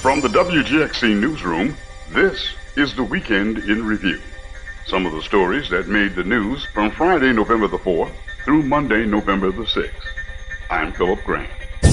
From the WGXC newsroom, this is the Weekend in Review. Some of the stories that made the news from Friday, November the 4th through Monday, November the 6th. I'm Philip Grant.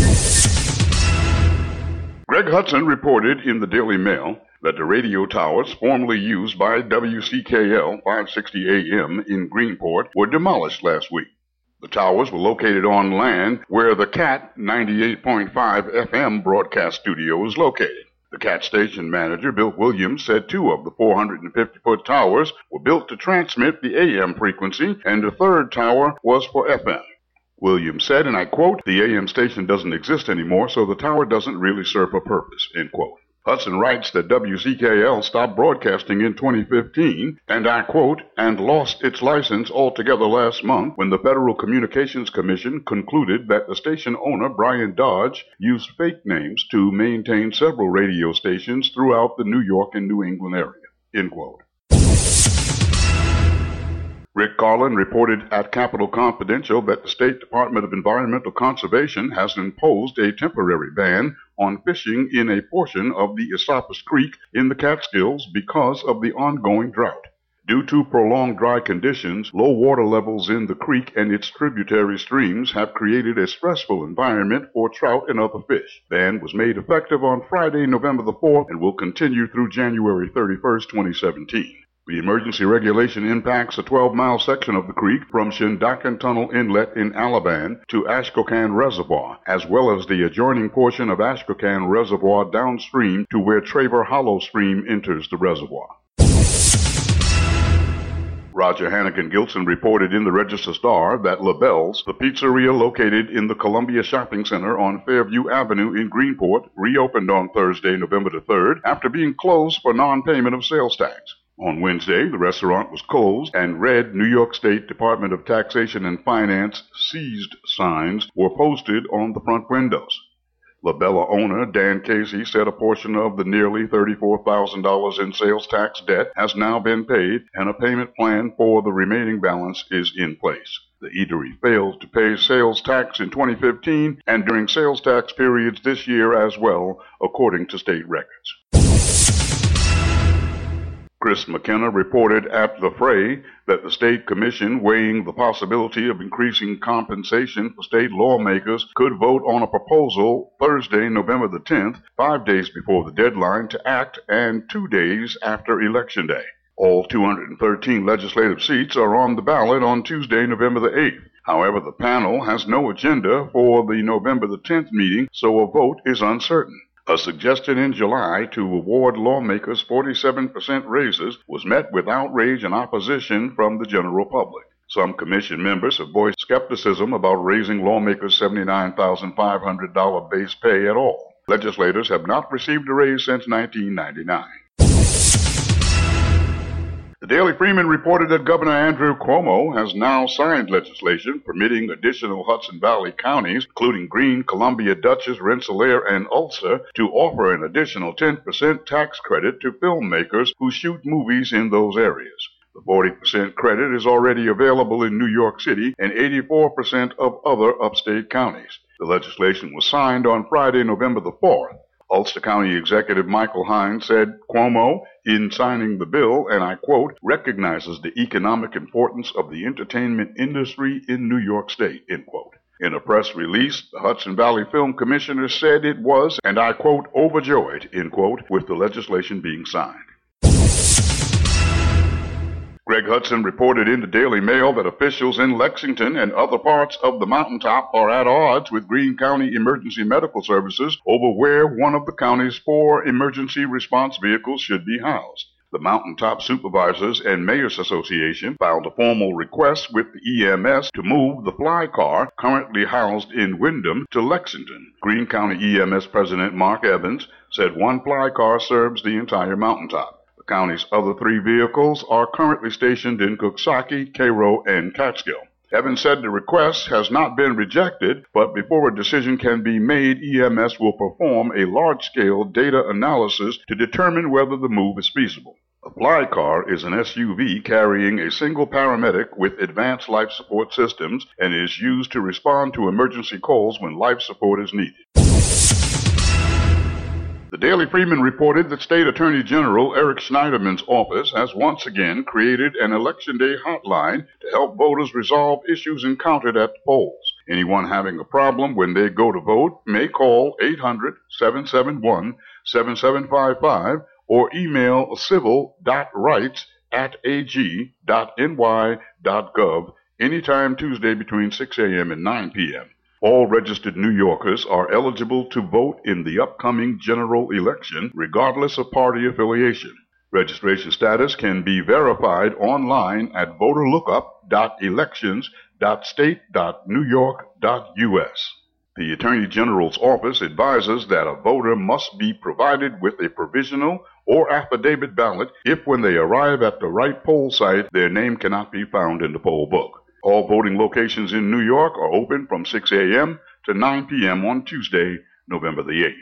Greg Hudson reported in the Daily Mail that the radio towers formerly used by WCKL 560 AM in Greenport were demolished last week. The towers were located on land where the CAT 98.5 FM broadcast studio is located. The CAT station manager, Bill Williams, said 2 of the 450-foot towers were built to transmit the AM frequency, and the third tower was for FM. Williams said, and I quote, "The AM station doesn't exist anymore, so the tower doesn't really serve a purpose," end quote. Hudson writes that WCKL stopped broadcasting in 2015, and I quote, "and lost its license altogether last month when the Federal Communications Commission concluded that the station owner, Brian Dodge, used fake names to maintain several radio stations throughout the New York and New England area," end quote. Rick Carlin reported at Capitol Confidential that the State Department of Environmental Conservation has imposed a temporary ban on fishing in a portion of the Esopus Creek in the Catskills because of the ongoing drought. Due to prolonged dry conditions, low water levels in the creek and its tributary streams have created a stressful environment for trout and other fish. The ban was made effective on Friday, November the 4th, and will continue through January 31st, 2017. The emergency regulation impacts a 12-mile section of the creek from Shindakan Tunnel Inlet in Alaban to Ashkokan Reservoir, as well as the adjoining portion of Ashkokan Reservoir downstream to where Traver Hollow Stream enters the reservoir. Roger Hannigan-Gilson reported in the Register-Star that LaBelle's, the pizzeria located in the Columbia Shopping Center on Fairview Avenue in Greenport, reopened on Thursday, November the 3rd, after being closed for non-payment of sales tax. On Wednesday, the restaurant was closed, and red New York State Department of Taxation and Finance seized signs were posted on the front windows. LaBella owner Dan Casey said a portion of the nearly $34,000 in sales tax debt has now been paid, and a payment plan for the remaining balance is in place. The eatery failed to pay sales tax in 2015 and during sales tax periods this year as well, according to state records. Chris McKenna reported at The Fray that the state commission weighing the possibility of increasing compensation for state lawmakers could vote on a proposal Thursday, November the 10th, 5 days before the deadline to act and 2 days after Election Day. All 213 legislative seats are on the ballot on Tuesday, November the 8th. However, the panel has no agenda for the November the 10th meeting, so a vote is uncertain. A suggestion in July to award lawmakers 47% raises was met with outrage and opposition from the general public. Some commission members have voiced skepticism about raising lawmakers' $79,500 base pay at all. Legislators have not received a raise since 1999. The Daily Freeman reported that Governor Andrew Cuomo has now signed legislation permitting additional Hudson Valley counties, including Greene, Columbia, Dutchess, Rensselaer, and Ulster, to offer an additional 10% tax credit to filmmakers who shoot movies in those areas. The 40% credit is already available in New York City and 84% of other upstate counties. The legislation was signed on Friday, November the 4th. Ulster County Executive Michael Hines said Cuomo, in signing the bill, and I quote, recognizes the economic importance of the entertainment industry in New York State, end quote. In a press release, the Hudson Valley Film Commissioner said it was, and I quote, overjoyed, end quote, with the legislation being signed. Greg Hudson reported in the Daily Mail that officials in Lexington and other parts of the mountaintop are at odds with Greene County Emergency Medical Services over where one of the county's 4 emergency response vehicles should be housed. The Mountaintop Supervisors and Mayors Association filed a formal request with the EMS to move the fly car currently housed in Windham to Lexington. Greene County EMS President Mark Evans said one fly car serves the entire mountaintop. The county's other 3 vehicles are currently stationed in Coxsackie, Cairo, and Catskill. Evans said the request has not been rejected, but before a decision can be made, EMS will perform a large-scale data analysis to determine whether the move is feasible. A fly car is an SUV carrying a single paramedic with advanced life support systems and is used to respond to emergency calls when life support is needed. The Daily Freeman reported that State Attorney General Eric Schneiderman's office has once again created an Election Day hotline to help voters resolve issues encountered at the polls. Anyone having a problem when they go to vote may call 800-771-7755 or email civil.rights@ag.ny.gov anytime Tuesday between 6 a.m. and 9 p.m. All registered New Yorkers are eligible to vote in the upcoming general election, regardless of party affiliation. Registration status can be verified online at voterlookup.elections.state.newyork.us. The Attorney General's office advises that a voter must be provided with a provisional or affidavit ballot if, when they arrive at the right poll site, their name cannot be found in the poll book. All voting locations in New York are open from 6 a.m. to 9 p.m. on Tuesday, November the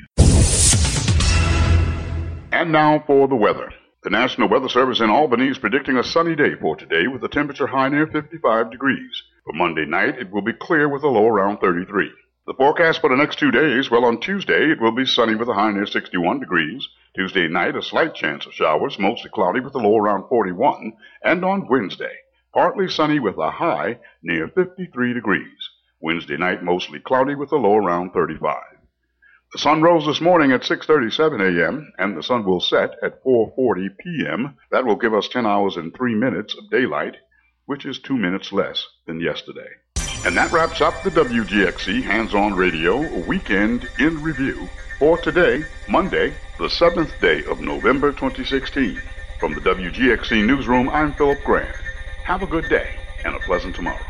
8th. And now for the weather. The National Weather Service in Albany is predicting a sunny day for today with a temperature high near 55 degrees. For Monday night, it will be clear with a low around 33. The forecast for the next 2 days, well, on Tuesday, it will be sunny with a high near 61 degrees. Tuesday night, a slight chance of showers, mostly cloudy with a low around 41. And on Wednesday, partly sunny with a high near 53 degrees. Wednesday night, mostly cloudy with a low around 35. The sun rose this morning at 6:37 a.m., and the sun will set at 4:40 p.m. That will give us 10 hours and 3 minutes of daylight, which is 2 minutes less than yesterday. And that wraps up the WGXC Hands-On Radio Weekend in Review for today, Monday, the 7th day of November 2016. From the WGXC Newsroom, I'm Philip Grant. Have a good day and a pleasant tomorrow.